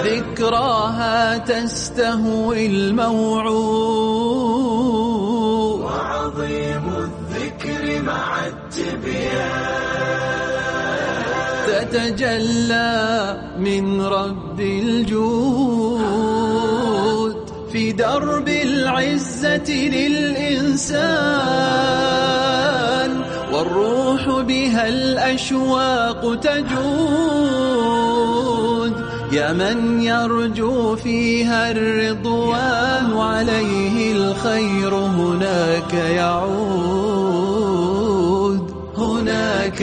ذكراها تستهوي الموعود، وعظيم الذكر مع التبيان تتجلى من رد الجود في درب العزة للإنسان، والروح بها الأشواق تجود. يا من يرجو فيها الرضوان، عليه الخير هناك يعود، هناك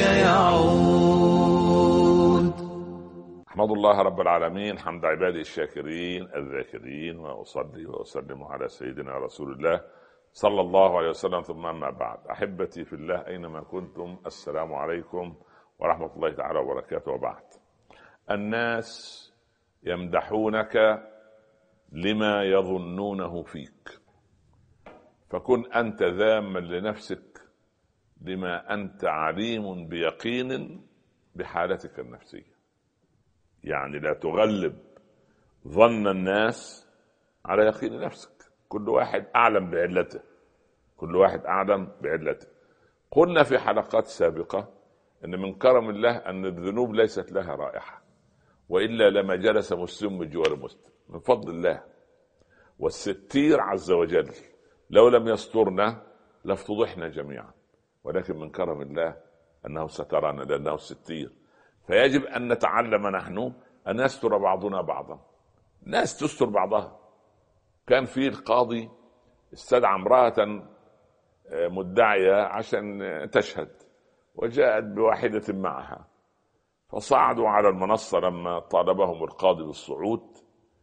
يعود. أحمد الله رب العالمين حمد عباده الشاكرين الذاكرين، وأصلي وأسلم على سيدنا رسول الله صلى الله عليه وسلم، ثم أما بعد. أحبتي في الله أينما كنتم، السلام عليكم ورحمة الله تعالى وبركاته. وبعد، الناس يمدحونك لما يظنونه فيك، فكن أنت ذاما لنفسك لما أنت عليم بيقين بحالتك النفسية. يعني لا تغلب ظن الناس على يقين نفسك. كل واحد أعلم بعلته، كل واحد أعلم بعلته. قلنا في حلقات سابقة أن من كرم الله أن الذنوب ليست لها رائحة، وإلا لما جلس مسلم بجوار مسلم، من فضل الله والستير عز وجل. لو لم يسترنا لافتضحنا جميعا، ولكن من كرم الله أنه سترنا لأنه الستير. فيجب أن نتعلم نحن أن نستر بعضنا بعضا، ناس تستر بعضها. كان في القاضي استدعى امرأة مدعية عشان تشهد، وجاءت بواحدة معها، فصعدوا على المنصة لما طالبهم القاضي بالصعود،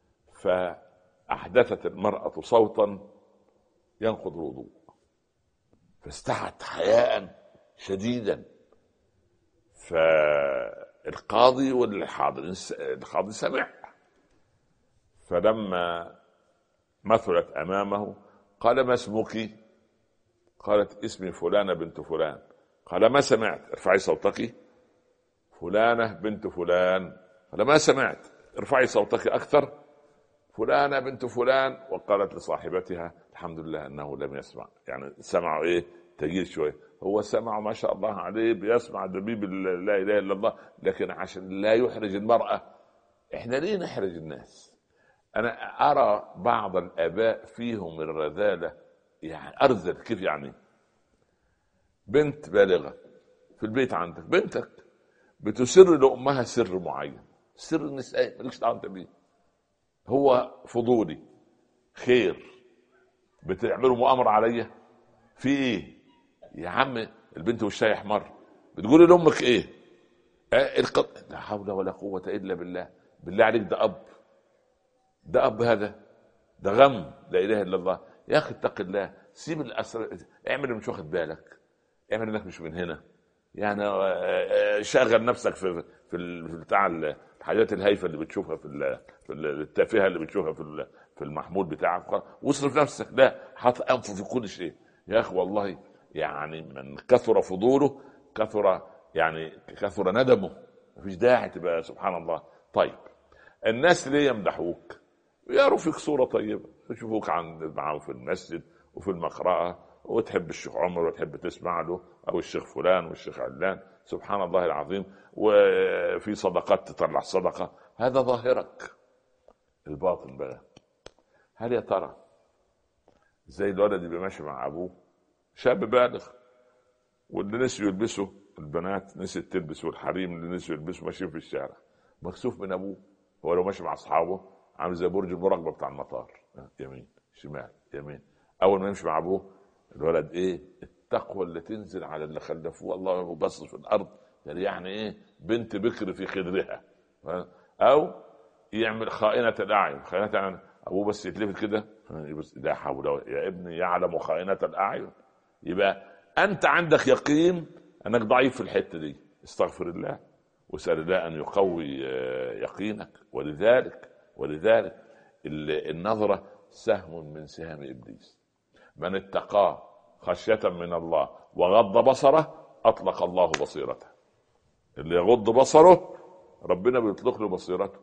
فأحدثت المرأة صوتا ينقض الوضوء، فاستحت حياء شديدا. فالقاضي والحاضرين، القاضي سمع، فلما مثلت أمامه قال: ما اسمك؟ قالت: اسمي فلانة بنت فلان. قال: ما سمعت؟ ارفعي صوتك. فلانة بنت فلان. قال: ما سمعت؟ ارفعي صوتك أكثر. فلانة بنت فلان. وقالت لصاحبتها: الحمد لله أنه لم يسمع. يعني سمعوا إيه؟ تجيل شوية. هو سمع ما شاء الله عليه، بيسمع دبيب لا إله إلا الله، لكن عشان لا يحرج المرأة. إحنا ليه نحرج الناس؟ أنا أرى بعض الآباء فيهم الرذالة، يعني أرذل. كيف يعني؟ بنت بالغة في البيت عندك، بنتك بتسر لأمها سر معين، سر النساء مالكش دعوة بيه، هو فضولي خير، بتعملوا مؤامرة عليا في ايه يا عم؟ البنت وشها يحمر، بتقولي لأمك ايه؟ لا حول ولا قوة إلا بالله. بالله عليك، ده أب، ده أب، هذا ده غم، لا إله إلا الله. يا أخي اتق الله، سيب الأسرار، اعمل مش واخد بالك، اعمل انك مش من هنا. يعني شغل نفسك في بتاع الحاجات الهايفه اللي بتشوفها في التافهه اللي بتشوفها في المحمول بتاعك، واصرف نفسك. لا، حط انفه في كل شيء يا اخي. والله يعني من كثر فضوله كثر ندمه. مفيش داعي تبقى سبحان الله. طيب، الناس ليه يمدحوك؟ يروا فيك صوره طيبه، يشوفوك معه في المسجد وفي المقرأة، وتحب الشيخ عمر وتحب تسمع له، او الشيخ فلان والشيخ علان، سبحان الله العظيم. وفي صدقات تطلع صدقة، هذا ظاهرك. الباطن بقى، هل يا ترى زي الولد اللي ماشي مع ابوه، شاب بالغ، واللي نسوا يلبسوا، البنات نسيت تلبس، والحريم اللي نسوا يلبسوا ماشيين في الشارع، مكسوف من ابوه. هو لو ماشي مع اصحابه عامل زي برج المراقبة بتاع المطار، يمين شمال يمين. اول ما يمشي مع ابوه، الولد ايه؟ التقوى اللي تنزل على اللي خلفوه، الله مبصر في الارض، يعني ايه؟ بنت بكر في خدرها. او يعمل خائنة الاعين. خائنة الاعين، ابوه بس يتلفت كده، لا حول، يا ابني يعلم خائنة الاعين. يبقى انت عندك يقين انك ضعيف في الحتة دي، استغفر الله واسأل الله ان يقوي يقينك. ولذلك النظرة سهم من سهام ابليس. من اتقاه خشية من الله وغض بصره اطلق الله بصيرته. اللي يغض بصره ربنا بيطلق له بصيرته.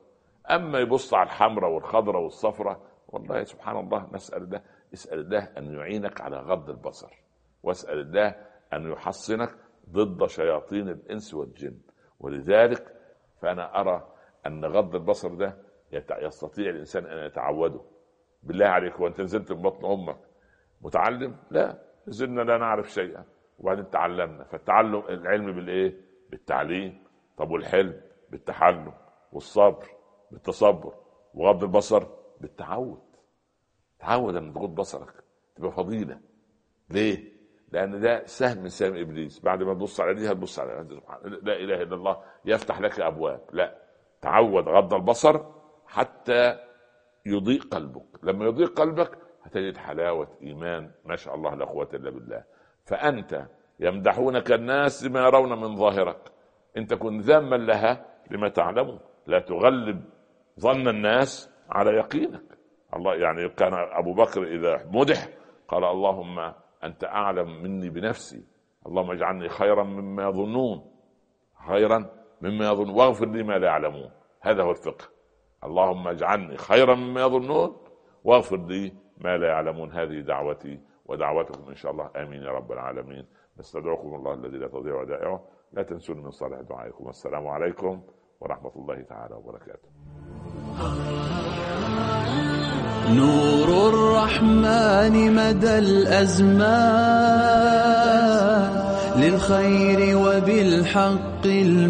اما يبص على الحمراء والخضراء والصفراء، والله سبحان الله، اسال الله ان يعينك على غض البصر، واسال الله ان يحصنك ضد شياطين الانس والجن. ولذلك فانا ارى ان غض البصر ده يستطيع الانسان ان يتعوده. بالله عليك، وانت نزلت من بطن امك متعلم؟ لا، نزلنا لا نعرف شيئا وبعدين تعلمنا. فالتعلم، العلم بالايه؟ بالتعليم. طب والحلم؟ بالتحلم. والصبر بالتصبر. وغض البصر بالتعود. تعود ان تغض بصرك، تبقى فضيله. ليه؟ لان ده سهم من سهم ابليس. بعد ما تبص على دي هتبص على لا اله الا الله، يفتح لك ابواب. لا، تعود غض البصر حتى يضيق قلبك. لما يضيق قلبك هتجد حلاوه ايمان ما شاء الله لا قوه الا بالله. فانت يمدحونك الناس لما يرون من ظاهرك، انت كن ذاما لها لما تعلمه. لا تغلب ظن الناس على يقينك. الله يعني كان ابو بكر اذا مدح قال اللهم انت اعلم مني بنفسي، اللهم اجعلني خيرا مما يظنون، خيرا مما يظنون واغفر لي ما لا يعلمون. هذا هو الفقه. اللهم اجعلني خيرا مما يظنون واغفر لي ما لا يعلمون. هذه دعوتي ودعوتكم ان شاء الله. امين يا رب العالمين. نستدعوكم الله الذي لا تضيع ودائعه. لا تنسون من صالح دعائكم. والسلام عليكم ورحمة الله تعالى وبركاته. نور الرحمن مدى الأزمان للخير وبالحق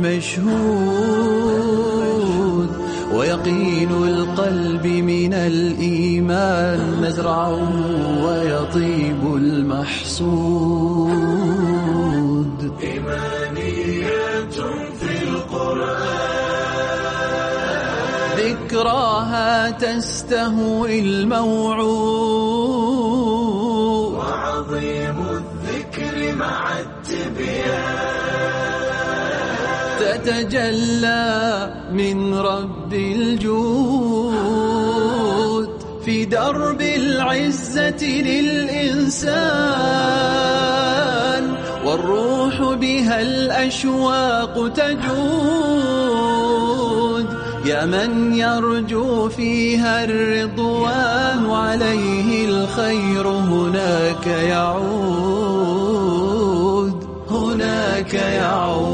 المشهود، ويقين القلب من الإيمان مزرع ويطيب المحصود. إيمانيات في القرآن ذكراها تستهوي الموعود، وعظيم الذكر مع التبيان تتجلى من رب الجود في درب العزة للإنسان، والروح بها الأشواق تجود. يا من يرجو فيها الرضوان عليه الخير هناك يعود، هناك يعود.